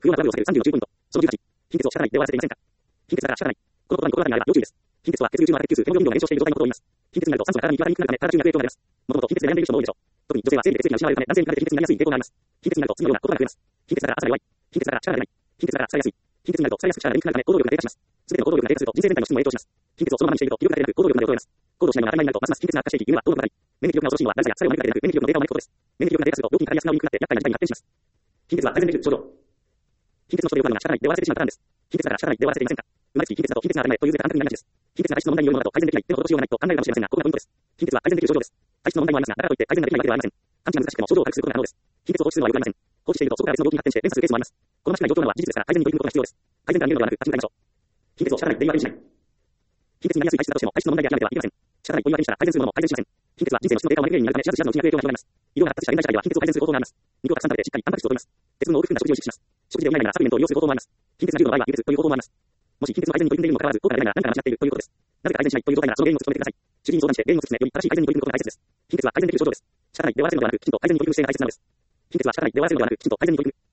不要なトラブルを避ける30の10ポイント。その18、貧血を仕方ないで終わらせていませんか。貧血なら仕方ない。この言葉に心当たりがあれば要注意です。貧血は血流中のアルティキュース、ヘモグロビン量が減少している状態のことを言います。貧血になると酸素が体に行き渡りにくくなるため、体中に悪影響が出ます。もともと貧血で悩んでいる人も多いでしょう。特に女性は生理で血液が失われるため、男性に比べて貧血になりやすい傾向があります。貧血になると次のようなことが増えます。貧血だから朝が弱い。貧血だから力が出ない。貧血だから疲れやすい。貧血になると疲れやすく力が出にくくなるため、行動力が低下します。すべての行動力が低下すると人生全体の質にも影響します。貧血をそのままにしていると気力が出なく行動力が出なく行動しないのが当たり前になるとますます貧血が悪化していき、夢はどうもなり。免疫力が遅いのは誰かや疲れを招くだけでなく、免疫力の低下を招くことです。免疫力が低下すると病気にかかりやすくなりにくくなって厄介な事態に発展します。貧血は改善できる症状。貧血の人でよくあるのが仕方ないで終わらせてしまうパターンです。貧血だから仕方ないで終わらせていませんか。生まれつき貧血だと貧血が当たり前という絶対安定になりがちです。貧血が体質の問題によるものだと改善できないでも施しようがないと考えるかもしれませんが、ここがポイントです。貧血は改善できる症状です。体質の問題もありますが、だからといって改善ができないわけではありません。完治が難しくても症状を軽くすることが可能です。貧血を放置するのは良くありません。放置しているとそこから別の病気に発展して連鎖するケースもあります。好ましくない状況なのは事実ですから改善に取り組むことが必要です。改善から見るのではなく立ち向かいましょう。貧血を仕方ないで言い訳にしない。貧血になりやすい体質だとしても体質の問題で諦めてはいけません。仕方ないと言い訳にしたら改善するものも改善しません。貧血は人生の質の低下を招く原因になるため、知らず知らずのうちに悪影響が広がります。医療が発達した現代社会では貧血を改善する方法があります。肉をたくさん食べてしっかりタンパク質を摂ります。鉄分の多く含んだ食事を意識します。食事で補いながらサプリメントを利用する方法もあります。貧血が重度の場合は貧血という方法もあります。もし貧血の改善に取り組んでいるにもかかわらず効果が出ないなら何か間違っているということです。なぜか改善しないという状態ならその原因を突き止めてください。主治医に相談して原因を突き詰めより正しい改善に取り組むことが大切です。貧血は改善できる症状です。仕方ないで終わらせるのではなくきちんと改善に取り組む姿勢が大切なのです。貧血は仕方ないで終わらせるのではなくきちんと改善に取り組む